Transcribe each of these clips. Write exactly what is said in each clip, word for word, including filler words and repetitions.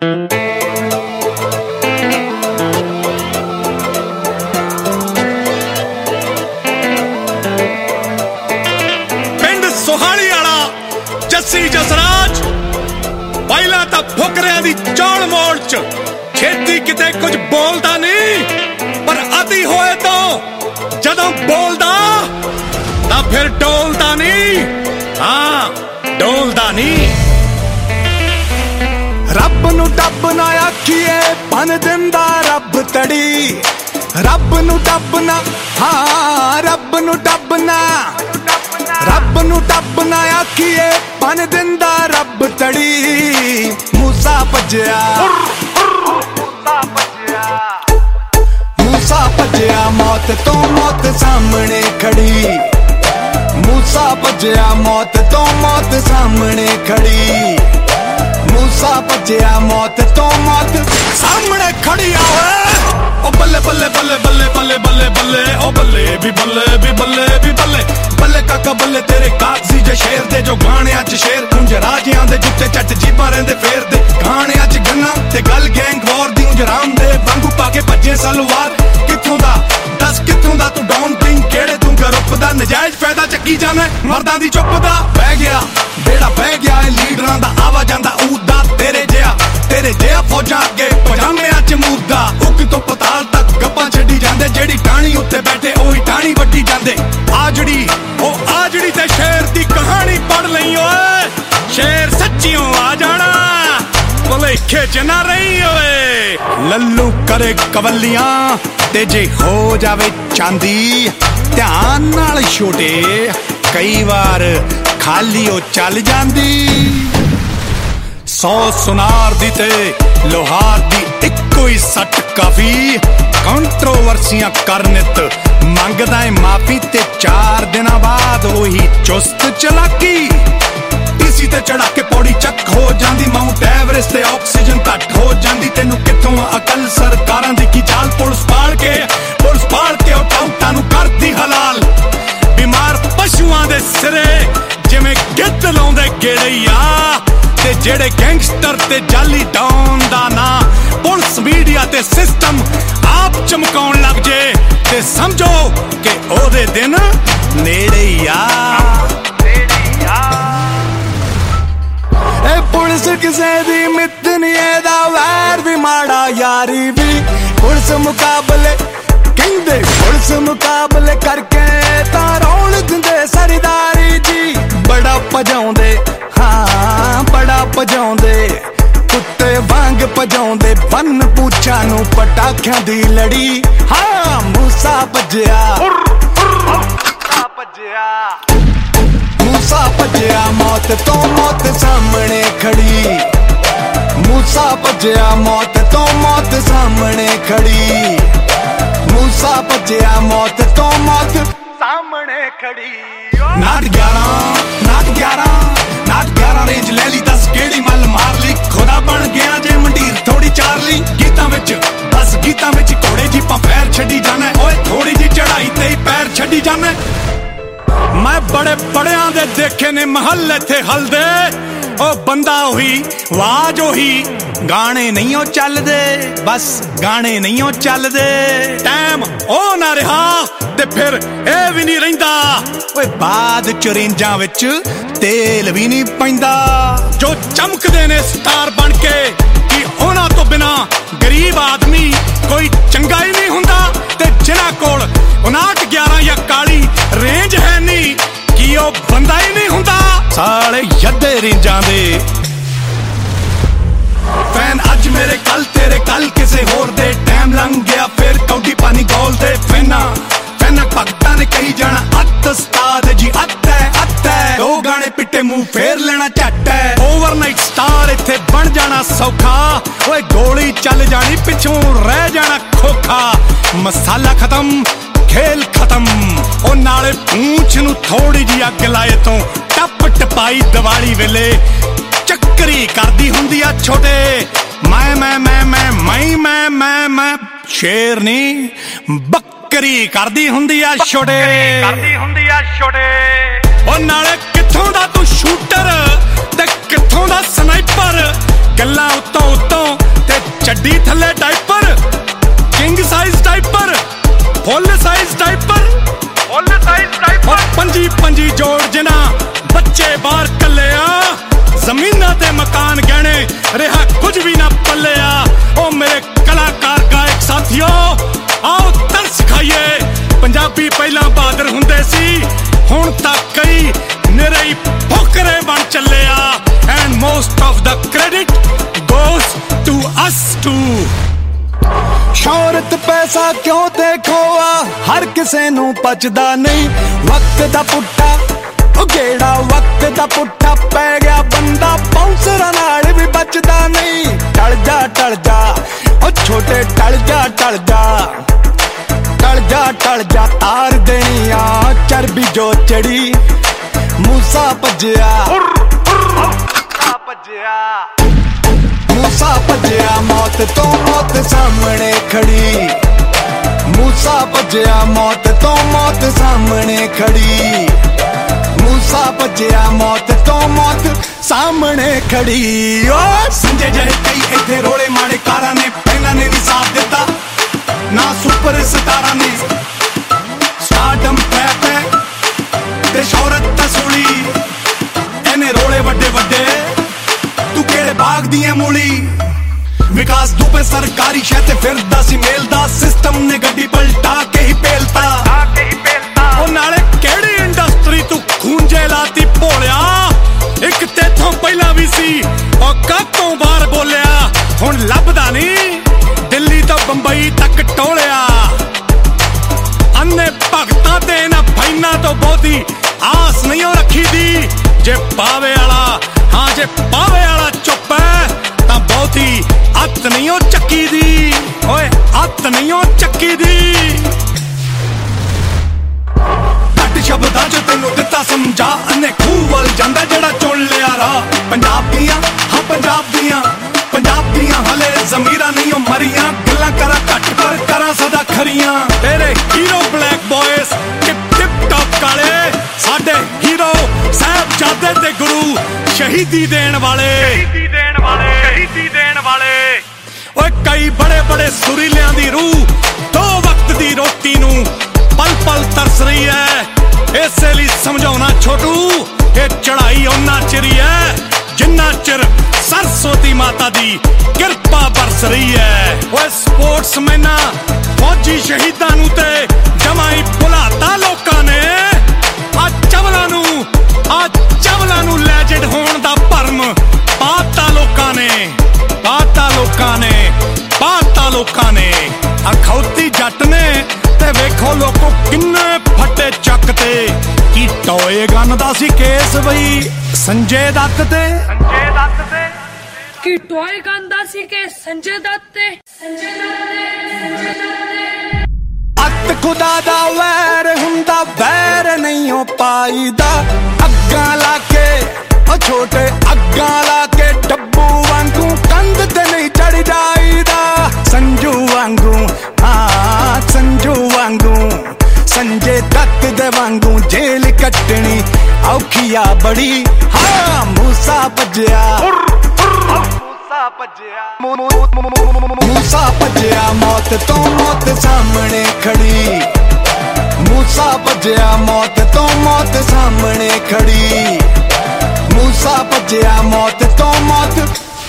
पिंड सोहाली वाला जस्सी जसराज पहला तो फुकरिया दी चौड़ मोड़ च छेती किते कुछ बोलदा नहीं, पर अति होए तो जदों बोलदा तां फिर डोलदा नहीं। हाँ डोलदा नहीं। रब नू डब ना आखिए बन दिंदा रब तड़ी, रब नू डब ना, हाँ रब नू डब ना, रब नू डब ना आखिए बन दिंदा रब तड़ी। मूसा भज्जिया मूसा भज्जिया मौत तो मौत सामने खड़ी, मूसा भज्जिया मौत तो मौत सामने खड़ी, मूसा भज्जिया मौत तो मौत सामने खड़ी आवे। ओ बल्ले बल्ले बल्ले बल्ले बल्ले बल्ले बल्ले ओ बल्ले भी बल्ले भी बल्ले भी बल्ले बल्ले काका बल्ले तेरे कागजी जे शेर दे जो गाने अच शेर कुंज राजियां दे जुत्ते चट जीबां रहिंदे फेर दे गाने अच गन्ना ते गल गैंग वॉर दी उंज राम दे वांगू पाके भज्जे सलवार। कित्थों दा दस कित्थों दा तू डॉन किंग केड़े तू ग्रुप दा नजायज फायदा चक्की जाना मर्दां दी चुप दा बह गया बेड़ा बह गया लीडरां दा आवा जांदा ऊदा तेरे जिहा तेरे जिहा फौजां अगे पजामियां च मूदा उक तो पताल तक गप्पां छड्डी जांदे जेड़ी टाणी उत्ते बैठे ओही टाणी वड्डी जांदे। आजड़ी ओ आजड़ी ते शेर दी कहानी पढ़ लई ओए, शेर सच्चियों आ जाना भुलेखे च ना रही ओए। लल्लू करे कवलियां ते जे हो जावे चांदी ध्यान नाल छोटे कई बार खाली ओ चल जांदी। सौ सुनार दी ते लोहार दी इक्को ही सट काफी, कंट्रोवर्सियां करनित मंगदा है माफी ते चार दिन बाद वही चुस्त चलाकी। टीसी ते चढ़ा के पौड़ी चक हो जांदी, माउंट एवरेस्ट ते ऑक्सीजन घट हो जांदी। तेनू कित्थों अकल सरकारां दी की चाल पुलिस पाल के पुलिस पाल के ओ टाउटां नू करदी हलाल। बीमार पशुआं दे सिरे जिवें गिद्ध लाउंदे गेड़िया ते जेड़े गैंगस्टर ते जाली डॉन दा ना पुलिस मीडिया ते सिस्टम आप चमकाउण लग जे ते समझो कि ओदे दिन नेड़े आ। ए पुलिस किसे दी मित्त नी एदा वैर भी माड़ा यारी भी पुलिस मुकाबले कहंदे पुलिस मुकाबले करके तां रौल दिंदे सरदारी जी। बड़ा भजाउंदे हाँ बड़ा भजाउंदे कुत्ते वांग भजाउंदे बन पूछां नू पटाखियां दी लड़ी। हाँ मूसा भज्जिया मूसा भज्जिया मूसा भज्जिया मौत तो मौत सामने खड़ी, मूसा भज्जिया मौत तो मौत सामने खड़ी, मूसा भज्जिया मौत तो मौत सामने खड़ी। नाट ग्यारह नाट ग्यारह नाट ग्यारह रेंज ले ली दस गेड़ी मल मार ली खुदा बन गया जे मंडीर थोड़ी चार ली। गीतां विच बस गीतां विच घोड़े जीपां पैर छड्डी जाना ओए थोड़ी जी चढ़ाई ते पैर छड्डी जाना। मैं बड़े बड़ियां दे देखे ने महल इत्थे हलदे ओ बंदा ओही वाज ओही गाने नहीं ओ चलदे बस गाने नहीं ओ चलदे। टाइम ओ ना रहा ते फिर ए भी नहीं रहिंदा ओए बाद च रेंजां विच तेल भी नहीं पैंदा। जो चमकदे ने स्टार बन के कि उन्हां तो बिना गरीब आदमी कोई चंगा ही नहीं हुंदा ते जिन्हां कोल उनाहठ ग्यारह या काली रेंज है नहीं कि ओ बंदा ही नहीं हुंदा। साले यद्दे रेंजां दे फैन अज मेरे कल तेरे कल किसे होर दे टाइम लंघ गया फिर कौडी पानी गोल दे फैना फैना भगतां ने कही जाना अत उस्ताद जी अत है अत है दो गाने पिट्टे मुंह फेर लेना झट है। ओवरनाइट स्टार इत्थे बन जाना सौखा ओए गोली चल जानी पिछों रह जाना खोखा। मसाला खत्म खेल खत्म ओ नाले पूंछ नू थोड़ी जी अग लाए तो टप टपाई दिवाली वेले चक्करी करदी हुंदी आ छोटे मैं मैं मैं मैं मैं मैं मैं मैं शेर नहीं बकरी करदी हुंदी आ छोटे करदी हुंदी आ छोटे। ओ नाले कित्थों दा तू शूटर ते कित्थों दा स्नाइपर गल्लां उत्तों उत्तों ते चड्डी थल्ले diaper, king size diaper, full size diaper, full size diaper, पंजी पंजी जोड़ जिना बच्चे बाहर कल्ले आ, जमीनां ते मकान गहने रहा कुछ भी ना पल्ले आ। ओ मेरे कलाकार गायक साथियों, आओ तरस खाइए, पंजाबी पहला बहादुर हुंदे सी, हुण तक कई निरे ही फुकरे बन चले आ। And most of the credit goes to us too. शौहरत पैसा क्यों देखो आ, हर किसे नू पचदा नहीं, वक्त दा पुट्टा ओ गेड़ा वक्त दा पुट्ठा पै गया बंदा, बाउंसरां नाल भी बचदा नहीं। टल जा टल जा ओ छोटे टल जा टल जा टल जा टल जा, तार देनी आ चरबी जो चढ़ी, मूसा भज्जिया भज्जिया मूसा भज्जिया मौत तो मौत सामने खड़ी, मूसा भज्जिया मौत तो मौत सामने खड़ी, मूसा भज्जिया मौत तो मौत सामने खड़ी। ओ संजय जय कई इथे रोले माड़े कारा ने, पहला ने नहीं साथ दिता ना सुपर स्टारा ने, स्टारडम पैप है ते शौहरत तसूली, एने रोले वड्डे वड्डे तू केड़े बाग दी है मूली। विकास दुबे सरकारी शहते फिरदा सी मेलदा, सिस्टम ने गड्डी पलटा के ही पेलता, ओ नाले केड़ी इंडस्ट्री तू खूंजे लाती भोलिया, एक तेथों पहला भी सी और कातों बाहर बोलिया, हुण लभदा नहीं दिल्ली तो बंबई तक टोलिया। अन्ने भगतां ते इन्हां फाइनां तो बहुती आस नहीं रखी दी, जे पावे आला हाँ जे पावे आला चुप है तां बहुती अत नहीं हो चक्की दी, ओए अत नहीं हो चक्की दी। घट शब्दां च तैनूं दिता समझा, अन्ने खूह वल जांदा जेड़ा चुन लिया राह, पंजाब दियां हाँ पंजाब दियां पंजाब दियां हले ज़मीरां नहीं हो मरियां, गल्लां करा घट पर करा सदा खरियां। तेरे hero black boys tip tip top काले, साडे हीरो साहिबजादे ते गुरु शहीदी देण वाले, शहीदी देण वाले, शहीदी देण वाले। ओए कई बड़े बड़े सुरीलियां दी रूह दो वक्त दी रोटी नू पल पल तरस रही है, इसे लिए समझाउणा छोटू ये चढ़ाई उन्ना चिरी है जिन्ना चिर सरस्वती माता दी किरपा बरस रही है। ओए स्पोर्ट्समैना फौजी शहीदां नू ते जमाई भुलाता लोकां ने, आ चवलां नू आ चवलां नू लैजेंड होण दा भरम पाता लोकां ने, पाता लोकां ने, पाता लोकां ने। अखौती जट ने ते वेखो लोको किन्ने फटे चकते, की टोए गन्नदा सी केस बई संजय दत्त ते, संजय दत्त ते की टोए गन्नदा सी केस संजय दत्त ते, संजय दत्त ते, संजय दत्त ते। अत खुदा दा वैर हुंदा वैर नहीं हो पाईदा, अग्गां लाके ओ छोटे अग्गां लाके डब्बू वांगू कंध ते नहीं चढ़ जाईदा, संजू वांगू हाँ संजू वांगू, संजय दत्त दे वांगू जेल कटनी औखिया बड़ी, हाँ मूसा भज्जिया मूसा भज्जिया मूसा भज्जिया मौत तो मौत सामने खड़ी, मूसा भज्जिया मौत तो मौत सामने खड़ी, मूसा भज्जिया मौत तो मौत।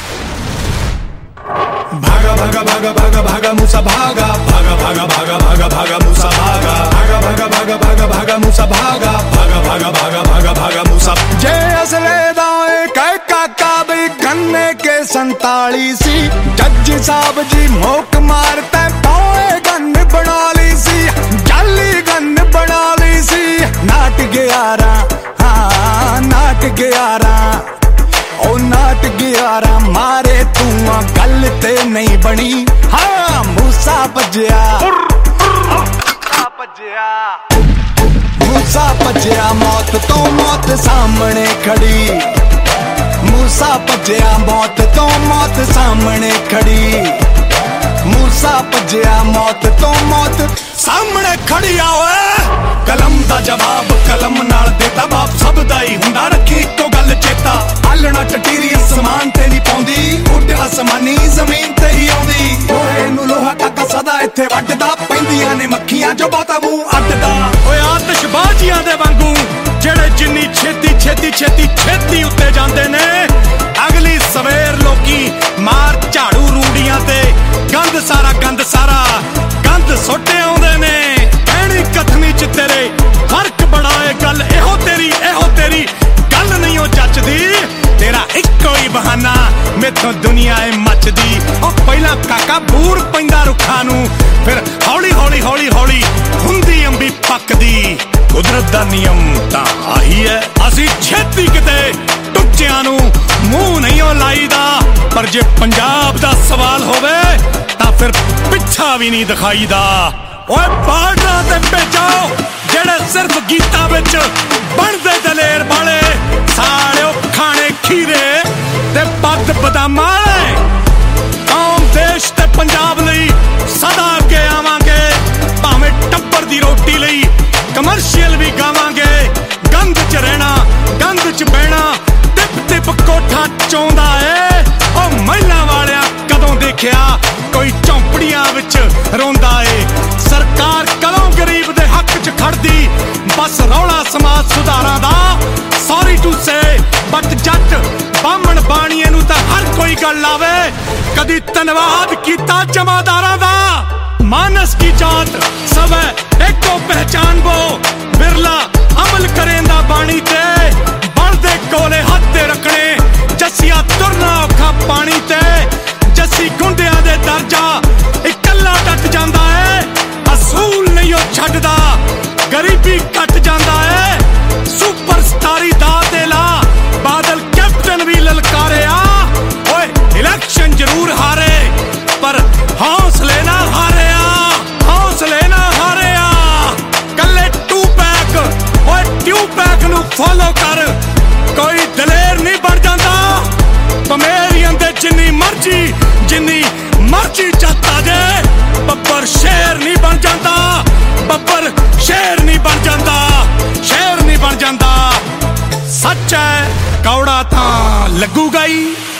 भागा भागा भागा भागा भागा मूसा भागा, भागा भागा भागा भागा भागा मूसा भागा, भागा भागा भागा भागा भागा मूसा भागा, भागा भागा भागा भागा भागा मूसा। जे असले दाए कह काका भी गन्ने के संताली सी, जज साहब जी मोक मारते पाए गन बना ली सी, जाली गन बना ली सी, नाट ग्यारह हाँ नाट ग्यारह ओ नाट ग्यारह मारे तू गल ते नहीं बनी, हाँ मूसा भज्जिया मूसा भज्जिया मौत तो मौत सामने खड़ी, मूसा भज्जिया मौत तो मौत सामने खड़ी, मूसा भज्जिया मौत तो मौत सामने खड़ी। आओ कलम दा जवाब कलम नाल देता बाप सब दा ही हुंदा, रखी इक्को गल चेता, आलना टटीरी समान ते नहीं पाउंदी। ਜਮਾਨੀ ਜ਼ਮੀਨ ਤੇ ਹੀ ਆਉਂਦੀ ਓਏ ਨੂੰ ਲੋਹਾ ਕਾਕਾ ਸਦਾ ਇੱਥੇ ਵੱਢਦਾ ਪੈਂਦੀਆਂ ਨੇ ਮੱਖੀਆਂ ਜੋ ਬਹੁਤਾ ਮੂੰਹ ਅੱਡਦਾ ਓਏ ਆਤਿਸ਼ਬਾਜ਼ੀਆਂ ਦੇ ਵਾਂਗੂ ਜਿਹੜੇ ਜਿੰਨੀ ਛੇਤੀ ਛੇਤੀ ਛੇਤੀ ਛੇਤੀ ਉੱਤੇ ਜਾਂਦੇ ਨੇ ਅਗਲੀ ਸਵੇਰ ਲੋਕੀ ਮਾਰ ਝਾੜੂ ਰੂੜੀਆਂ ਤੇ ਗੰਦ ਸਾਰਾ ਗੰਦ ਸਾਰਾ ਗੰਦ ਸੁੱਟੇ ਆਉਂਦੇ ਨੇ ਕਹਿਣੀ ਕਥਨੀ ਚ ਤੇਰੇ ਫਰਕ ਬੜਾ ਏ ਗੱਲ ਇਹੋ ਤੇਰੀ ਇਹੋ ਤੇਰੀ ਗੱਲ ਨਹੀਂ ਉਹ ਜੱਚਦੀ ਤੇਰਾ ਇੱਕੋ ਹੀ ਬਹਾਨਾ ਮੈਥੋਂ ਦੁਨੀਆ ਏ ਮੱਚਦੀ ਉਹ ਪਹਿਲਾਂ ਕਾਕਾ ਬੂਰ ਪੈਂਦਾ ਰੁੱਖਾਂ ਨੂੰ ਫਿਰ ਹੌਲੀ ਹੌਲੀ ਹੌਲੀ ਹੌਲੀ ਹੁੰਦੀ ਅੰਬੀ ਪੱਕਦੀ ਕੁਦਰਤ ਦਾ ਨਿਯਮ ਤਾਂ ਆਹੀ ਹੈ ਅਸੀਂ ਛੇਤੀ ਕਿਤੇ ਟੁੱਚਿਆਂ ਨੂੰ ਮੂੰਹ ਨਹੀਂ ਉਹ ਲਾਈਦਾ ਪਰ ਜੇ ਪੰਜਾਬ ਦਾ ਸਵਾਲ ਹੋਵੇ ਤਾਂ ਫਿਰ ਪਿੱਛਾ ਵੀ ਨਹੀਂ ਦਿਖਾਈਦਾ ਓਏ ਬਾਰਡਰਾਂ ਤੇ ਭੇਜੋ ਜਿਹੜੇ ਸਿਰਫ ਗੀਤਾਂ ਵਿੱਚ ਬਣਦੇ ਦਲੇਰ ਵਾਲੇ ਸਾਲਿਓ ਖਾਣੇ ਖੀਰੇ ਤੇ ਬੱਦ ਬਦਾਮਾਂ ਵਾਲੇ ਕੌਮ ਦੇਸ਼ ਤੇ ਪੰਜਾਬ ਲਈ ਸਦਾ ਅੱਗੇ ਆਵਾਂਗੇ ਭਾਵੇਂ ਟੱਬਰ ਦੀ ਰੋਟੀ ਲਈ ਕਮਰਸ਼ੀਅਲ ਵੀ ਗਾਵਾਂਗੇ ਗੰਦ ਚ ਰਹਿਣਾ ਗੰਦ ਚ ਬਹਿਣਾ ਟਿਪ ਟਿਪ ਕੋਠਾ ਚੋਂਦਾ ਏ ਉਹ ਮਹਿਲਾਂ ਵਾਲਿਆਂ ਕਦੋਂ ਦੇਖਿਆ ਕੋਈ ਝੌਂਪੜੀਆਂ ਵਿੱਚ ਰੋਂਦਾ ਏ ਸਰਕਾਰ ਕਦੋਂ ਗਰੀਬ ਦੇ ਹੱਕ ਚ ਖੜਦੀ ਬਸ ਰੌਲਾ ਸਮਾਜ ਸੁਧਾਰਾਂ ਦਾ ਸੌਰੀ ਟੂ ਸੇ ਬਟ ਜੱਟ ਬਾਹਮਣ ਬਾਣੀਏ ਨੂੰ ਤਾਂ ਹਰ ਕੋਈ ਗੱਲ ਲਾਵੇ ਕਦੀ ਧੰਨਵਾਦ ਕੀਤਾ ਜਮਾਦਾਰਾਂ ਦਾ ਮਾਨਸ ਕੀ ਜਾਤ ਸਭ ਇੱਕੋ ਪਹਿਚਾਨ ਬੋ ਬਿਰਲਾ ਅਮਲ ਕਰੇਂਦਾ ਬਾਣੀ ਤੇ ਬਣਦੇ ਕੋਲੇ ਹੱਥ ਤੇ ਰੱਖਣੇ ਜੱਸੀਆਂ ਤੁਰਨਾ ਔਖਾ ਪਾਣੀ ਤੇ ਜੱਸੀ ਗੁੰਡਿਆਂ ਦੇ ਦਰਜਾ ਇਕੱਲਾ ਡਟ ਜਾਂਦਾ ਏ ਅਸੂਲ ਨਹੀਂ ਉਹ ਛੱਡਦਾ ਗਰੀਬੀ ਕੱਟ ਜਾਂਦਾ ਏ ਸੁਪਰ ਸਟਾਰੀ ਦਾ ਤੇ ਲਾ ਬਾਦਲ ਕੈਪਟਨ ਵੀ ਲਲਕਾਰਿਆ ਓਏ ਇਲੈਕਸ਼ਨ ਜ਼ਰੂਰ ਹਾਰੇ ਪਰ ਹੌਸਲੇ ਨਾ ਹਾਰਿਆ ਹੌਸਲੇ ਨਾ ਹਾਰਿਆ ਕੱਲੇ ਟੂ ਪੈਕ ਓਏ ਟਿਊ ਪੈਕ ਨੂੰ ਫੋਲੋ ਕਰ ਕੋਈ ਦਲੇਰ ਨਹੀਂ ਬਣ ਜਾਂਦਾ ਪਮੇਰੀਅਨ ਦੇ ਜਿੰਨੀ ਮਰਜ਼ੀ ਜਿੰਨੀ ਮਰਜ਼ੀ ਚੱਤਾ ਜੇ ਬੱਬਰ ਸ਼ੇਰ ਨਹੀਂ ਬਣ ਜਾਂਦਾ ਬੱਬਰ ਸ਼ੇਰ ਨਹੀਂ ਬਣ ਜਾਂਦਾ ਸ਼ੇਰ ਨਹੀਂ ਬਣ ਜਾਂਦਾ ਸੱਚ ਹੈ ਕੌੜਾ ਤਾਂ ਲੱਗੂਗਾ ਹੀ